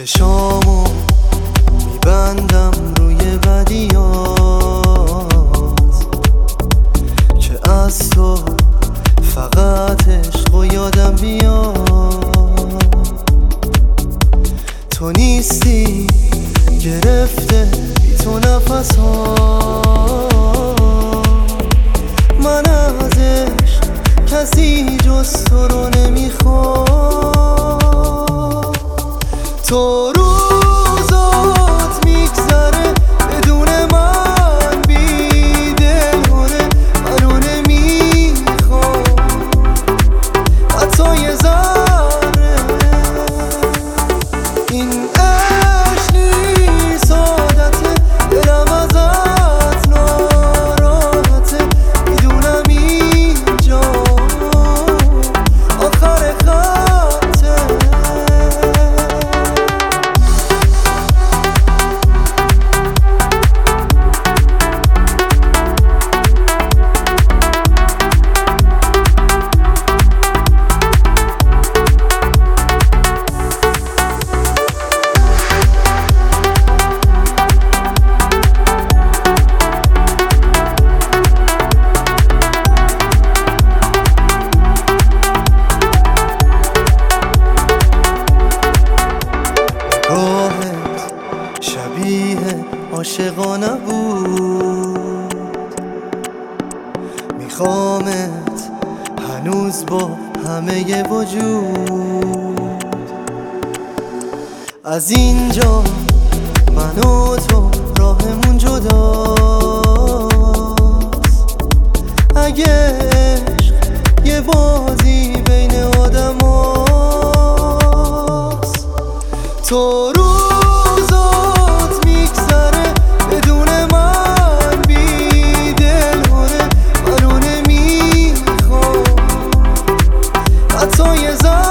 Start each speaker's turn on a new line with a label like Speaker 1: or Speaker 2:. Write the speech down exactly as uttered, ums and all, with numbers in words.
Speaker 1: چشامو میبندم روی بدیات که از تو فقط عشق و یادم بیاد. تو نیستی گرفته بی تو نفس ها، من از عشق کسی جز تو رو نمیخوام. تو روزات میگذره بدون من، بی دلهوره منو نمیخوام حتی یه ذره. این عشق نیست عادته، دلم ازت ناراحته، میدونم اینجا آخر خطه. شبیه عاشقانه بود، میخوامت هنوز با همه وجود. از اینجا من و تو راهمون جداست، اگه عشق یه بازی بین آدم هاست. تو روزات میگذره بدون من، بی دلهوره منو نمیخوام حتی یه ذره.